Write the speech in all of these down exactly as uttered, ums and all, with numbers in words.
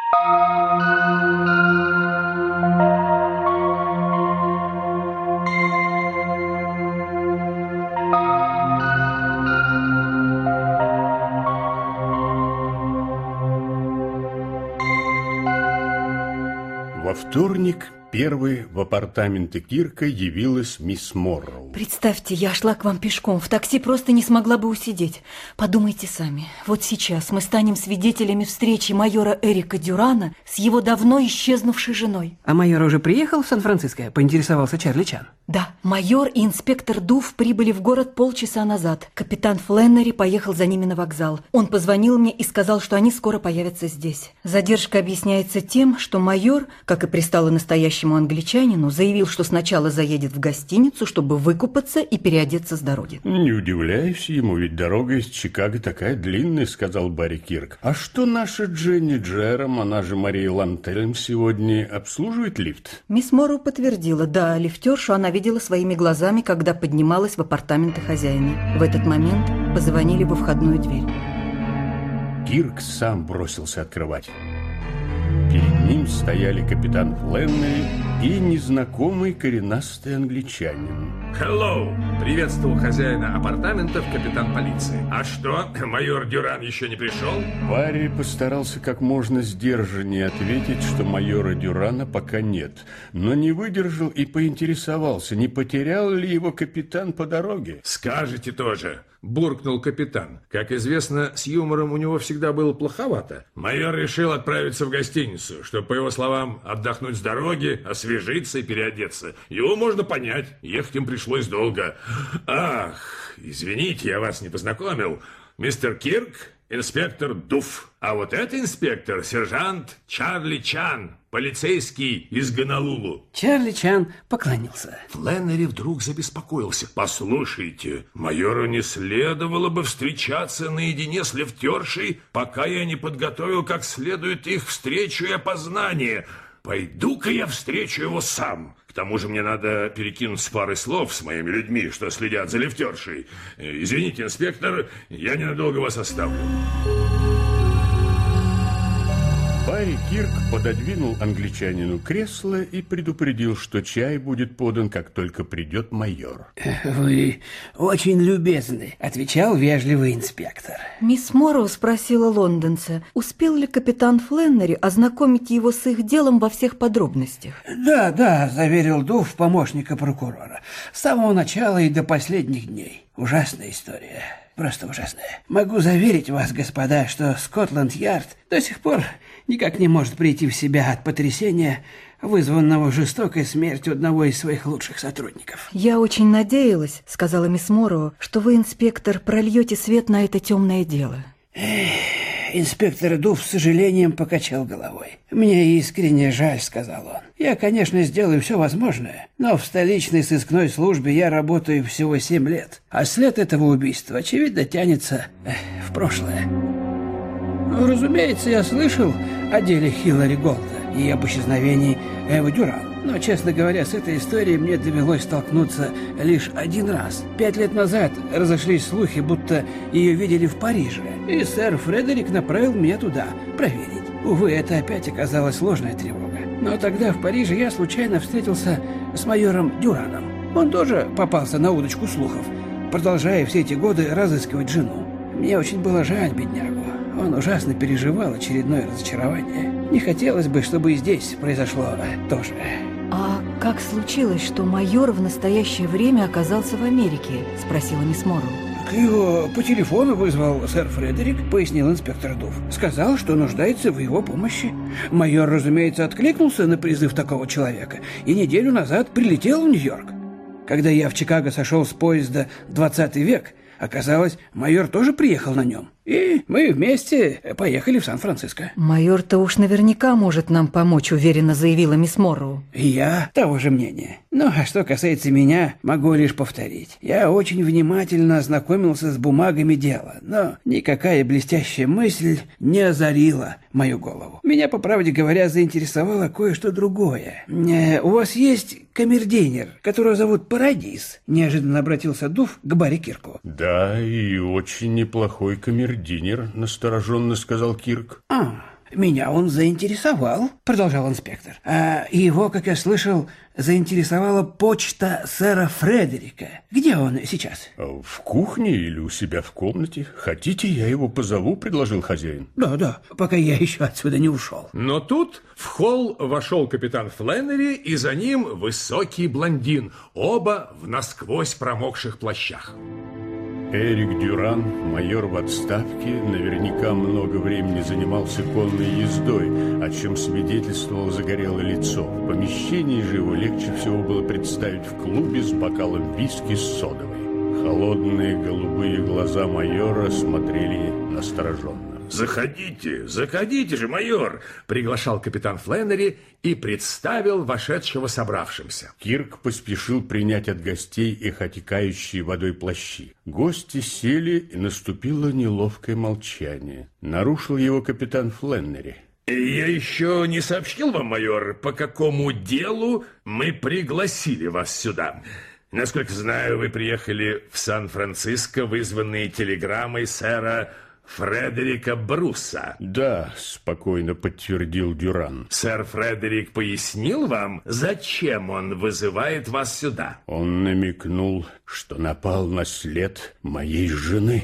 Во вторник первой в апартаменты Кирка явилась мисс Морроу. Представьте, я шла к вам пешком, в такси просто не смогла бы усидеть. Подумайте сами, вот сейчас мы станем свидетелями встречи майора Эрика Дюрана с его давно исчезнувшей женой. А майор уже приехал в Сан-Франциско? Поинтересовался Чарли Чан. Да, майор и инспектор Дуф прибыли в город полчаса назад. Капитан Фленнери поехал за ними на вокзал. Он позвонил мне и сказал, что они скоро появятся здесь. Задержка объясняется тем, что майор, как и пристало настоящему англичанину, заявил, что сначала заедет в гостиницу, чтобы выкупаться и переодеться с дороги. Не удивляюсь ему, ведь дорога из Чикаго такая длинная, сказал Барри Кирк. А что наша Дженни Джером, она же Мария Лантельм, сегодня обслуживает лифт? Мисс Морроу подтвердила, да, лифтершу она видела своими глазами, когда поднималась в апартаменты хозяина. В этот момент позвонили во входную дверь. Кирк сам бросился открывать. Перед ним стояли капитан Фленнери и незнакомый коренастый англичанин. Hello! Приветствовал хозяина апартаментов капитан полиции. А что, майор Дюран еще не пришел? Барри постарался как можно сдержаннее ответить, что майора Дюрана пока нет, но не выдержал и поинтересовался, не потерял ли его капитан по дороге. Скажете тоже, буркнул капитан. Как известно, с юмором у него всегда было плоховато. Майор решил отправиться в гостиницу, чтобы, по его словам, отдохнуть с дороги, освежиться и переодеться. Его можно понять, ехать им пришлось долго. Ах, извините, я вас не познакомил. Мистер Кирк, инспектор Дуф. А вот это инспектор, сержант Чарли Чан, полицейский из Гонолулу. Чарли Чан поклонился. Фленнери вдруг забеспокоился. Послушайте, майору не следовало бы встречаться наедине с лифтершей, пока я не подготовил как следует их встречу и опознание. Пойду-ка я встречу его сам. К тому же мне надо перекинуться парой слов с моими людьми, что следят за лифтершей. Извините, инспектор, я ненадолго вас оставлю. Барри Кирк пододвинул англичанину кресло и предупредил, что чай будет подан, как только придет майор. Вы очень любезны, отвечал вежливый инспектор. Мисс Морроу спросила лондонца, успел ли капитан Фленнери ознакомить его с их делом во всех подробностях. Да, да, заверил Дуф, помощника прокурора. С самого начала и до последних дней. Ужасная история. Просто ужасная. Могу заверить вас, господа, что Скотланд-Ярд до сих пор никак не может прийти в себя от потрясения, вызванного жестокой смертью одного из своих лучших сотрудников. «Я очень надеялась, — сказала мисс Морроу, — что вы, инспектор, прольете свет на это темное дело». Эх, инспектор Дуф с сожалением покачал головой. «Мне искренне жаль, — сказал он. Я, конечно, сделаю все возможное, но в столичной сыскной службе я работаю всего семь лет, а след этого убийства, очевидно, тянется эх, в прошлое. Разумеется, я слышал о деле Хиллари Голда и об исчезновении Эвы Дюран. Но, честно говоря, с этой историей мне довелось столкнуться лишь один раз. Пять лет назад разошлись слухи, будто ее видели в Париже, и сэр Фредерик направил меня туда проверить. Увы, это опять оказалась ложная тревога. Но тогда в Париже я случайно встретился с майором Дюраном. Он тоже попался на удочку слухов, продолжая все эти годы разыскивать жену. Мне очень было жаль беднягу. Он ужасно переживал очередное разочарование. Не хотелось бы, чтобы и здесь произошло тоже. «А как случилось, что майор в настоящее время оказался в Америке?» – спросила мисс Морроу. Его по телефону вызвал сэр Фредерик, пояснил инспектор Дуф. Сказал, что нуждается в его помощи. Майор, разумеется, откликнулся на призыв такого человека и неделю назад прилетел в Нью-Йорк. Когда я в Чикаго сошел с поезда «двадцатый век», оказалось, майор тоже приехал на нем. И мы вместе поехали в Сан-Франциско. «Майор-то уж наверняка может нам помочь», — уверенно заявила мисс Морроу. И я того же мнения. Ну, а что касается меня, могу лишь повторить. Я очень внимательно ознакомился с бумагами дела, но никакая блестящая мысль не озарила мою голову. Меня, по правде говоря, заинтересовало кое-что другое. Э, у вас есть камердинер, которого зовут Парадис? Неожиданно обратился Дуф к Барри Кирку. Да, и очень неплохой камердинер. Динер, настороженно сказал Кирк. А, Меня он заинтересовал, продолжал инспектор. А его, как я слышал, заинтересовала почта сэра Фредерика. Где он сейчас? В кухне или у себя в комнате? Хотите, я его позову, предложил хозяин. Да, да, пока я еще отсюда не ушел. Но тут в холл вошел капитан Фленнери, и за ним высокий блондин, оба в насквозь промокших плащах. Эрик Дюран, майор в отставке, наверняка много времени занимался конной ездой, о чем свидетельствовало загорелое лицо. В помещении же его легче всего было представить в клубе с бокалом виски с содовой. Холодные голубые глаза майора смотрели настороженно. «Заходите, заходите же, майор!» — приглашал капитан Фленнери и представил вошедшего собравшимся. Кирк поспешил принять от гостей их отекающие водой плащи. Гости сели, и наступило неловкое молчание. Нарушил его капитан Фленнери. «Я еще не сообщил вам, майор, по какому делу мы пригласили вас сюда. Насколько знаю, вы приехали в Сан-Франциско, вызванные телеграммой сэра Фредерика Бруса». «Да», — спокойно подтвердил Дюран. «Сэр Фредерик пояснил вам, зачем он вызывает вас сюда?» Он намекнул, что напал на след моей жены.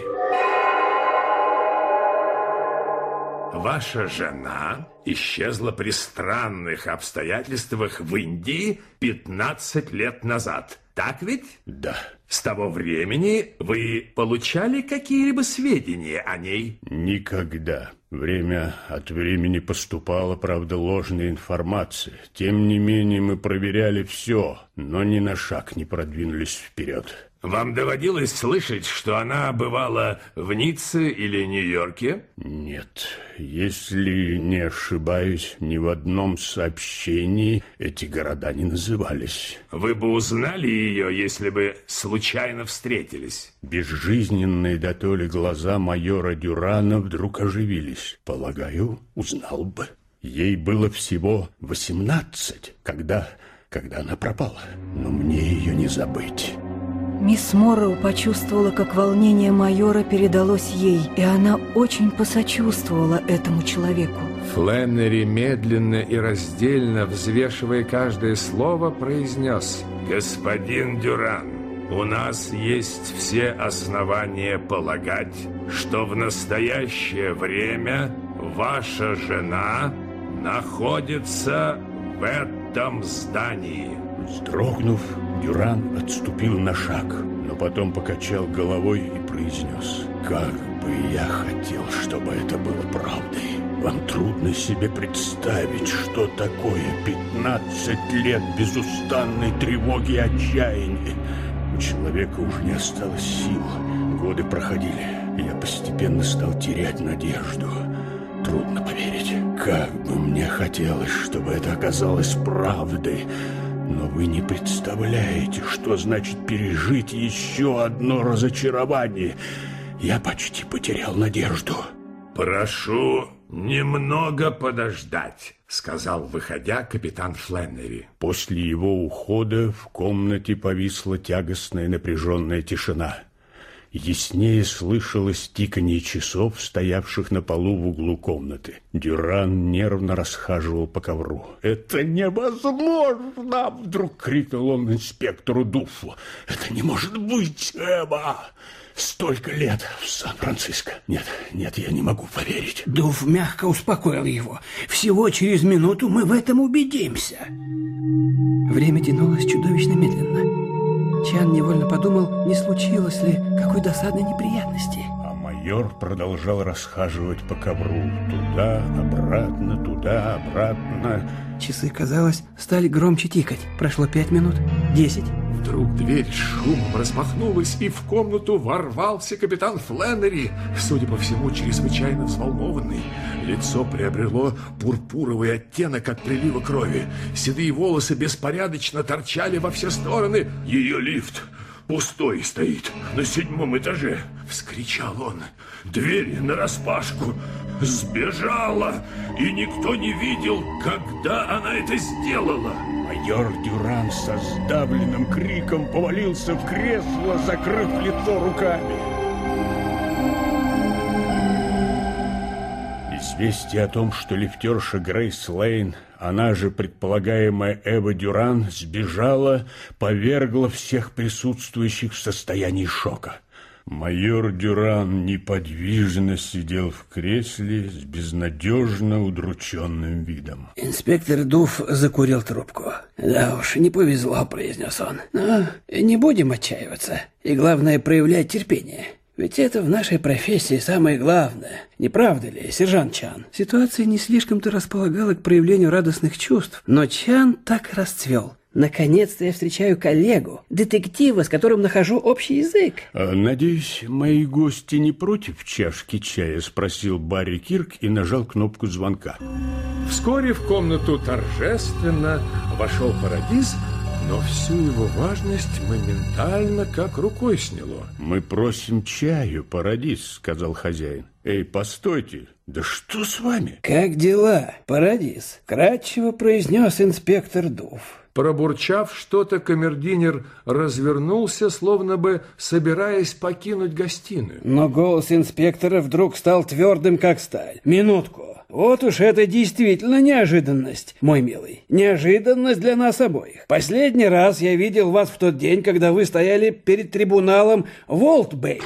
«Ваша жена исчезла при странных обстоятельствах в Индии пятнадцать лет назад. Так ведь?» «Да». «С того времени вы получали какие-либо сведения о ней?» «Никогда. Время от времени поступала, правда, ложная информация. Тем не менее мы проверяли все, но ни на шаг не продвинулись вперед». «Вам доводилось слышать, что она бывала в Ницце или Нью-Йорке?» «Нет. Если не ошибаюсь, ни в одном сообщении эти города не назывались». «Вы бы узнали ее, если бы случайно встретились?» Безжизненные дотоле глаза майора Дюрана вдруг оживились. Полагаю, узнал бы. Ей было всего восемнадцать, когда, когда она пропала. Но мне ее не забыть». Мисс Морроу почувствовала, как волнение майора передалось ей, и она очень посочувствовала этому человеку. Фленнери, медленно и раздельно взвешивая каждое слово, произнес: «Господин Дюран, у нас есть все основания полагать, что в настоящее время ваша жена находится в этом здании». Вздрогнув, Дюран отступил на шаг, но потом покачал головой и произнес: «Как бы я хотел, чтобы это было правдой. Вам трудно себе представить, что такое пятнадцать лет безустанной тревоги и отчаяния. У человека уже не осталось сил. Годы проходили, и я постепенно стал терять надежду. Трудно поверить. Как бы мне хотелось, чтобы это оказалось правдой. Но вы не представляете, что значит пережить еще одно разочарование. Я почти потерял надежду». «Прошу немного подождать», — сказал, выходя, капитан Фленнери. После его ухода в комнате повисла тягостная напряженная тишина. Яснее слышалось тиканье часов, стоявших на полу в углу комнаты. Дюран нервно расхаживал по ковру. «Это невозможно!» — вдруг крикнул он инспектору Дуффу. «Это не может быть, Эва! Столько лет в Сан-Франциско! Нет, нет, я не могу поверить!» Дуфф мягко успокоил его. «Всего через минуту мы в этом убедимся». Время тянулось чудовищно медленно. Чан невольно подумал, не случилось ли какой досадной неприятности. А майор продолжал расхаживать по ковру. Туда, обратно, туда, обратно. Часы, казалось, стали громче тикать. Прошло пять минут, десять. Вдруг дверь шумом распахнулась, и в комнату ворвался капитан Фленнери, судя по всему, чрезвычайно взволнованный. Лицо приобрело пурпуровый оттенок от прилива крови. Седые волосы беспорядочно торчали во все стороны. «Ее лифт пустой стоит на седьмом этаже!» — вскричал он. «Дверь нараспашку! Сбежала! И никто не видел, когда она это сделала!» Майор Дюран со сдавленным криком повалился в кресло, закрыв лицо руками. Из Известие о том, что лифтерша Грейс Лейн, она же предполагаемая Эва Дюран, сбежала, повергло всех присутствующих в состоянии шока. Майор Дюран неподвижно сидел в кресле с безнадежно удрученным видом. Инспектор Дуф закурил трубку. «Да уж, не повезло», — произнес он. «Но не будем отчаиваться. И главное, проявлять терпение. Ведь это в нашей профессии самое главное. Не правда ли, сержант Чан?» Ситуация не слишком-то располагала к проявлению радостных чувств, но Чан так расцвел. «Наконец-то я встречаю коллегу, детектива, с которым нахожу общий язык». «Надеюсь, мои гости не против чашки чая?» — спросил Барри Кирк и нажал кнопку звонка. Вскоре в комнату торжественно вошел Парадис, но всю его важность моментально как рукой сняло. «Мы просим чаю, Парадис», — сказал хозяин. «Эй, постойте, да что с вами?» «Как дела, Парадис?» — кратчево произнес инспектор Дуф. Пробурчав что-то, камердинер развернулся, словно бы собираясь покинуть гостиную. Но голос инспектора вдруг стал твердым, как сталь. «Минутку. Вот уж это действительно неожиданность, мой милый. Неожиданность для нас обоих. Последний раз я видел вас в тот день, когда вы стояли перед трибуналом в Олд-Бэй».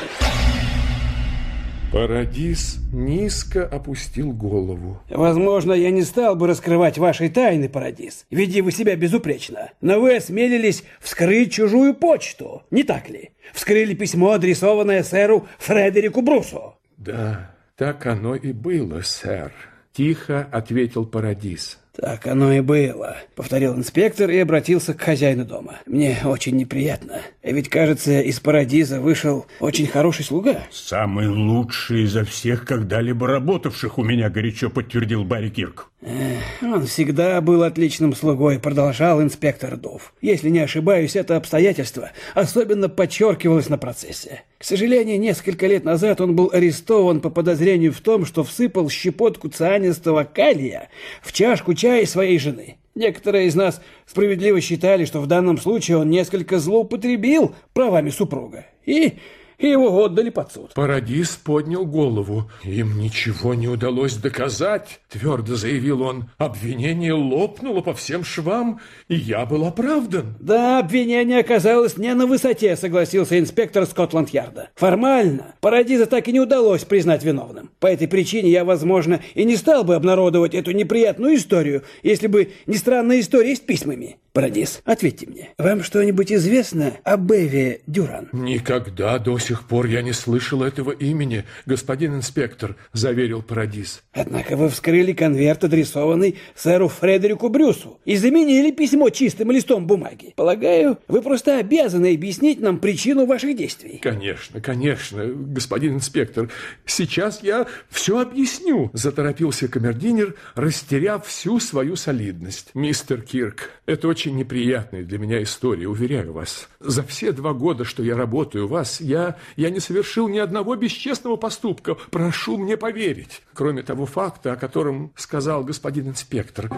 Парадис низко опустил голову. «Возможно, я не стал бы раскрывать ваши тайны, Парадис. Веди вы себя безупречно. Но вы осмелились вскрыть чужую почту, не так ли? Вскрыли письмо, адресованное сэру Фредерику Брусу». «Да, так оно и было, сэр», — тихо ответил Парадис. «Так оно и было», — повторил инспектор и обратился к хозяину дома. «Мне очень неприятно. Ведь, кажется, из Парадиза вышел очень хороший слуга». «Самый лучший изо всех когда-либо работавших у меня», — горячо подтвердил Барри Кирк. Эх, он всегда был отличным слугой, продолжал инспектор Дуф. Если не ошибаюсь, это обстоятельство особенно подчеркивалось на процессе. К сожалению, несколько лет назад он был арестован по подозрению в том, что всыпал щепотку цианистого калия в чашку чая своей жены. Некоторые из нас справедливо считали, что в данном случае он несколько злоупотребил правами супруга. И... и его отдали под суд. Парадис поднял голову. «Им ничего не удалось доказать», — твердо заявил он. «Обвинение лопнуло по всем швам, и я был оправдан». «Да, обвинение оказалось не на высоте», — согласился инспектор Скотланд-Ярда. «Формально Парадиза так и не удалось признать виновным. По этой причине я, возможно, и не стал бы обнародовать эту неприятную историю, если бы не странная история с письмами. Парадис, ответьте мне, вам что-нибудь известно об Эве Дюран?» «Никогда до сих пор я не слышал этого имени, господин инспектор», — заверил Парадис. «Однако вы вскрыли конверт, адресованный сэру Фредерику Брюсу, и заменили письмо чистым листом бумаги. Полагаю, вы просто обязаны объяснить нам причину ваших действий». «Конечно, конечно, господин инспектор. Сейчас я все объясню», — заторопился камердинер, растеряв всю свою солидность. «Мистер Кирк, это очень неприятная для меня история, уверяю вас. За все два года, что я работаю у вас, я, я не совершил ни одного бесчестного поступка. Прошу мне поверить. Кроме того факта, о котором сказал господин инспектор.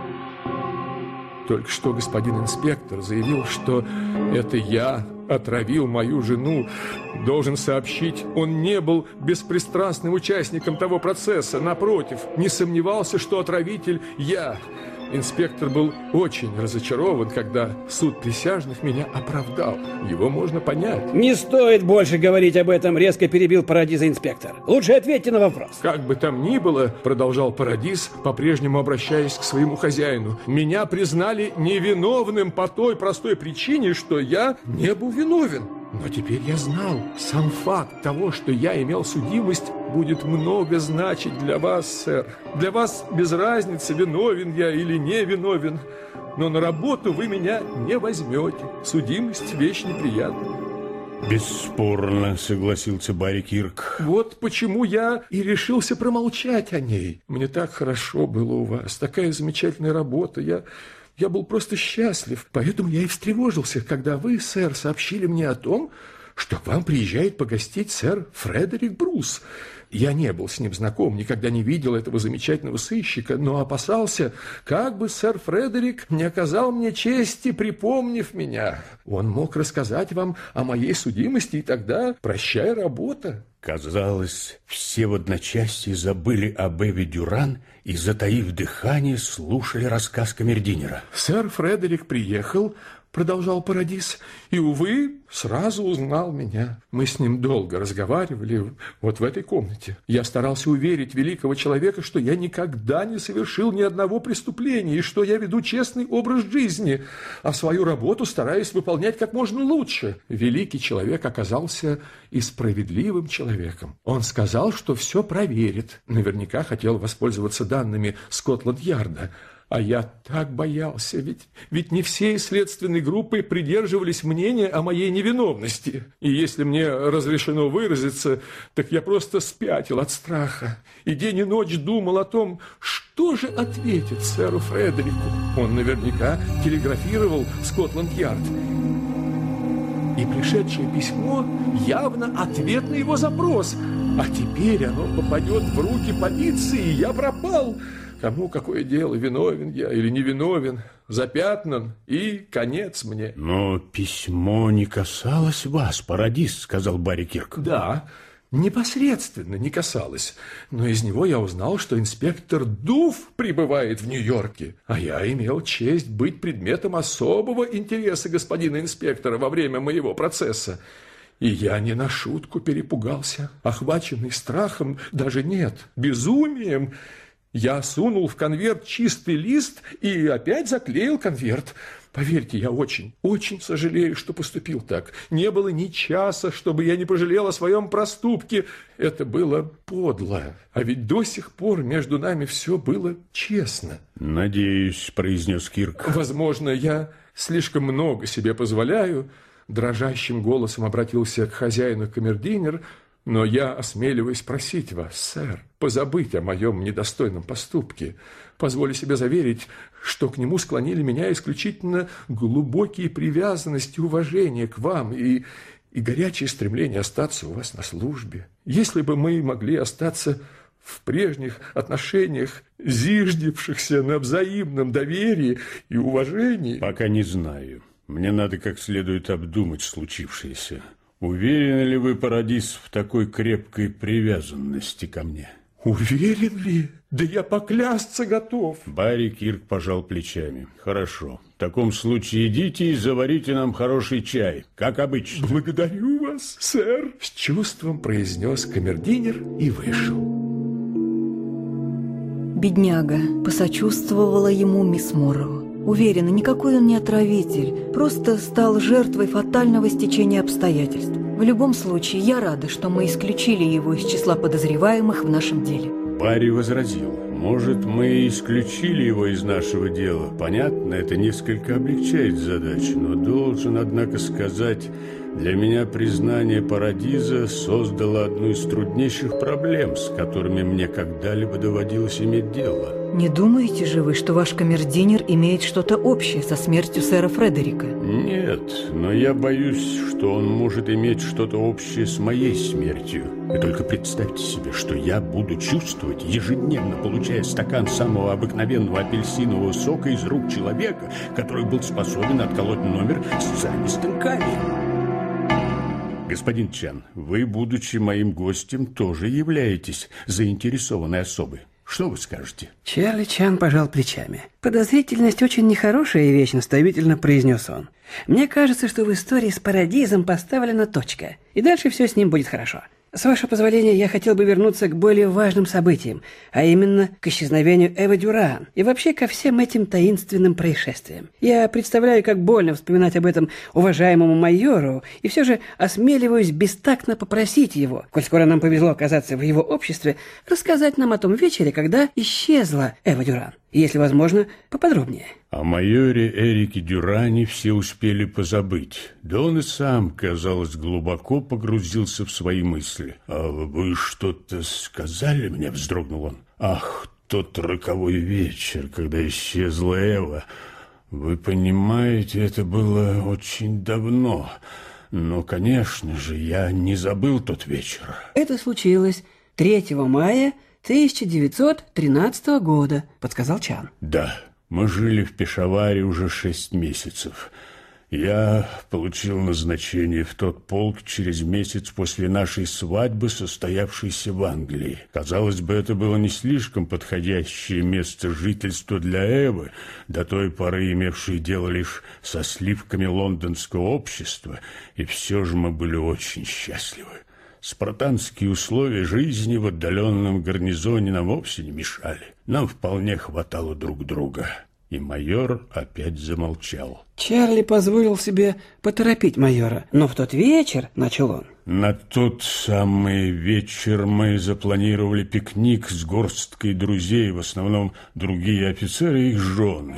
Только что господин инспектор заявил, что это я отравил мою жену. Должен сообщить, он не был беспристрастным участником того процесса. Напротив, не сомневался, что отравитель я». Инспектор был очень разочарован, когда суд присяжных меня оправдал. Его можно понять. «Не стоит больше говорить об этом», — резко перебил Парадиза инспектор. «Лучше ответьте на вопрос». «Как бы там ни было», — продолжал Парадис, по-прежнему обращаясь к своему хозяину, «меня признали невиновным по той простой причине, что я не был виновен. Но теперь я знал, сам факт того, что я имел судимость, будет много значить для вас, сэр. Для вас без разницы, виновен я или не виновен. Но на работу вы меня не возьмете. Судимость – вещь неприятная». «Бесспорно», — согласился Барри Кирк. «Вот почему я и решился промолчать о ней. Мне так хорошо было у вас, такая замечательная работа. Я... Я был просто счастлив, поэтому я и встревожился, когда вы, сэр, сообщили мне о том, что к вам приезжает погостить сэр Фредерик Брус. Я не был с ним знаком, никогда не видел этого замечательного сыщика, но опасался, как бы сэр Фредерик не оказал мне чести, припомнив меня. Он мог рассказать вам о моей судимости, и тогда прощай работа». Казалось, все в одночасье забыли об Эве Дюран и, затаив дыхание, слушали рассказ камердинера. «Сэр Фредерик приехал, — продолжал Парадис, — и, увы, сразу узнал меня. Мы с ним долго разговаривали вот в этой комнате. Я старался уверить великого человека, что я никогда не совершил ни одного преступления и что я веду честный образ жизни, а свою работу стараюсь выполнять как можно лучше. Великий человек оказался и справедливым человеком. Он сказал, что все проверит. Наверняка хотел воспользоваться данными Скотланд-Ярда. А я так боялся, ведь, ведь не всей следственной группой придерживались мнения о моей невиновности. И если мне разрешено выразиться, так я просто спятил от страха. И день и ночь думал о том, что же ответит сэру Фредерику. Он наверняка телеграфировал в Скотланд-Ярд. И пришедшее письмо явно ответ на его запрос. А теперь оно попадет в руки полиции, и я пропал. Кому какое дело, виновен я или невиновен, запятнан, и конец мне. Но письмо не касалось вас, Парадис, сказал Барри Кирк. Да, непосредственно не касалось, но из него я узнал, что инспектор Дуф прибывает в Нью-Йорке, а я имел честь быть предметом особого интереса господина инспектора во время моего процесса. И я не на шутку перепугался, охваченный страхом, даже нет, безумием. Я сунул в конверт чистый лист и опять заклеил конверт. Поверьте, я очень, очень сожалею, что поступил так. Не было ни часа, чтобы я не пожалел о своем проступке. Это было подло. А ведь до сих пор между нами все было честно. Надеюсь, произнес Кирк. Возможно, я слишком много себе позволяю. Дрожащим голосом обратился к хозяину камердинер. Но я осмеливаюсь просить вас, сэр, позабыть о моем недостойном поступке. Позволю себе заверить, что к нему склонили меня исключительно глубокие привязанности и уважение к вам и, и горячее стремление остаться у вас на службе. Если бы мы могли остаться в прежних отношениях, зиждевшихся на взаимном доверии и уважении... Пока не знаю. Мне надо как следует обдумать случившееся. Уверены ли вы, Парадис, в такой крепкой привязанности ко мне? Уверен ли? Да я поклясться готов. Барри Кирк пожал плечами. Хорошо. В таком случае идите и заварите нам хороший чай, как обычно. Благодарю вас, сэр. С чувством произнес камердинер и вышел. Бедняга, посочувствовала ему мисс Морроу. Уверена, никакой он не отравитель, просто стал жертвой фатального стечения обстоятельств. В любом случае, я рада, что мы исключили его из числа подозреваемых в нашем деле. Барри возразил. Может, мы исключили его из нашего дела. Понятно, это несколько облегчает задачу, но должен, однако, сказать, для меня признание Парадиза создало одну из труднейших проблем, с которыми мне когда-либо доводилось иметь дело. Не думаете же вы, что ваш камердинер имеет что-то общее со смертью сэра Фредерика? Нет, но я боюсь, что он может иметь что-то общее с моей смертью. Вы только представьте себе, что я буду чувствовать, ежедневно получая стакан самого обыкновенного апельсинового сока из рук человека, который был способен отколоть номер с цианистым калием. Господин Чан, вы, будучи моим гостем, тоже являетесь заинтересованной особой. Что вы скажете? Чарли Чан пожал плечами. Подозрительность очень нехорошая вещь, наставительно произнес он. Мне кажется, что в истории с Парадизом поставлена точка, и дальше все с ним будет хорошо. С вашего позволения, я хотел бы вернуться к более важным событиям, а именно к исчезновению Эвы Дюран и вообще ко всем этим таинственным происшествиям. Я представляю, как больно вспоминать об этом уважаемому майору, и все же осмеливаюсь бестактно попросить его, коль скоро нам повезло оказаться в его обществе, рассказать нам о том вечере, когда исчезла Эва Дюран. И, если возможно, поподробнее. О майоре Эрике Дюране все успели позабыть. Да он и сам, казалось, глубоко погрузился в свои мысли. «А вы что-то сказали мне?» — вздрогнул он. «Ах, тот роковой вечер, когда исчезла Эва. Вы понимаете, это было очень давно. Но, конечно же, я не забыл тот вечер. Это случилось третьего мая тысяча девятьсот тринадцатого года, подсказал Чан. Да, мы жили в Пешаваре уже шесть месяцев. Я получил назначение в тот полк через месяц после нашей свадьбы, состоявшейся в Англии. Казалось бы, это было не слишком подходящее место жительства для Эвы, до той поры имевшей дело лишь со сливками лондонского общества, и все же мы были очень счастливы. Спартанские условия жизни в отдаленном гарнизоне нам вовсе не мешали. Нам вполне хватало друг друга. И майор опять замолчал. Чарли позволил себе поторопить майора, но в тот вечер, начал он. На тот самый вечер мы запланировали пикник с горсткой друзей, в основном другие офицеры и их жены.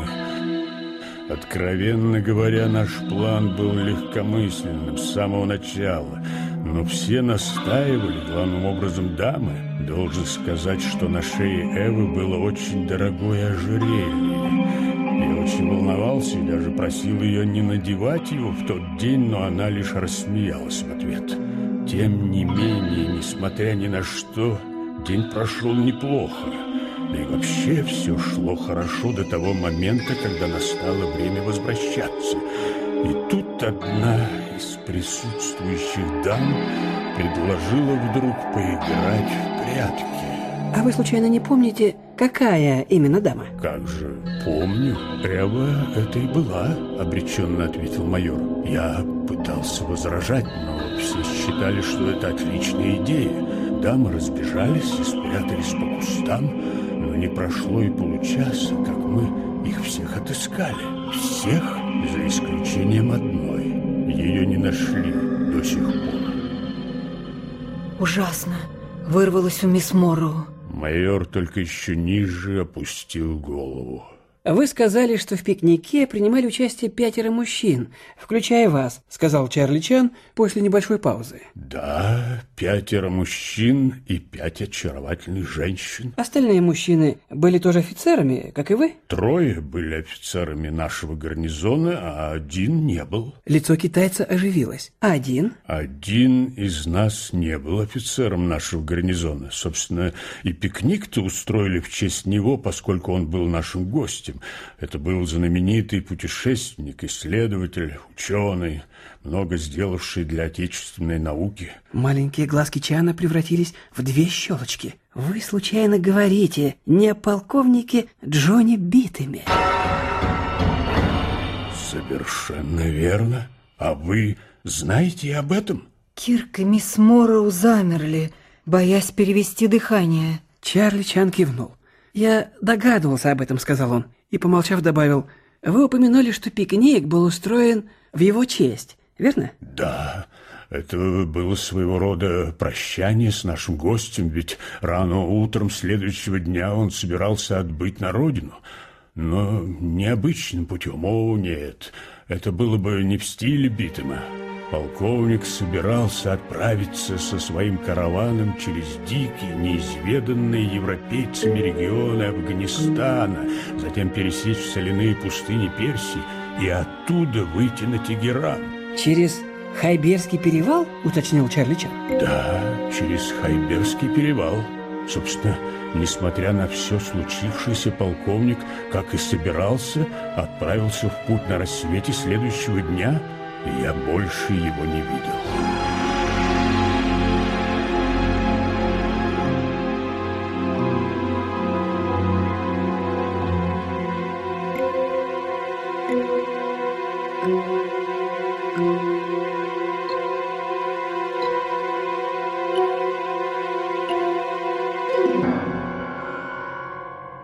Откровенно говоря, наш план был легкомысленным с самого начала, но все настаивали, главным образом дамы. Должен сказать, что на шее Эвы было очень дорогое ожерелье. Я очень волновался и даже просил ее не надевать его в тот день, но она лишь рассмеялась в ответ. Тем не менее, несмотря ни на что, день прошел неплохо. Да и вообще все шло хорошо до того момента, когда настало время возвращаться. И тут одна из присутствующих дам предложила вдруг поиграть в прятки. А вы случайно не помните, какая именно дама? Как же, помню. Эва это и была, обреченно ответил майор. Я пытался возражать, но все считали, что это отличная идея. Дамы разбежались и спрятались по кустам, но не прошло и получаса, как мы их всех отыскали. Всех, за исключением одной. Ее не нашли до сих пор. Ужасно. Вырвалось у мисс Морроу. Майор только еще ниже опустил голову. Вы сказали, что в пикнике принимали участие пятеро мужчин, включая вас, сказал Чарли Чан после небольшой паузы. Да, пятеро мужчин и пять очаровательных женщин. Остальные мужчины были тоже офицерами, как и вы? Трое были офицерами нашего гарнизона, а один не был. Лицо китайца оживилось. А один? Один из нас не был офицером нашего гарнизона. Собственно, и пикник-то устроили в честь него, поскольку он был нашим гостем. Это был знаменитый путешественник, исследователь, ученый, много сделавший для отечественной науки. Маленькие глазки Чана превратились в две щелочки. Вы случайно говорите не о полковнике Джонни Битэме? Совершенно верно. А вы знаете об этом? Кирк и мисс Морроу замерли, боясь перевести дыхание. Чарли Чан кивнул. «Я догадывался об этом», — сказал он. И, помолчав, добавил, «Вы упомянули, что пикник был устроен в его честь, верно?» «Да, это было своего рода прощание с нашим гостем, ведь рано утром следующего дня он собирался отбыть на родину. Но необычным путем, о нет, это было бы не в стиле Битэма. Полковник собирался отправиться со своим караваном через дикие, неизведанные европейцами регионы Афганистана, затем пересечь соляные пустыни Персии и оттуда выйти на Тегеран». «Через Хайберский перевал?» — уточнил Чарли Чан. «Да, через Хайберский перевал. Собственно, несмотря на все случившееся, полковник, как и собирался, отправился в путь на рассвете следующего дня, и я больше его не видел».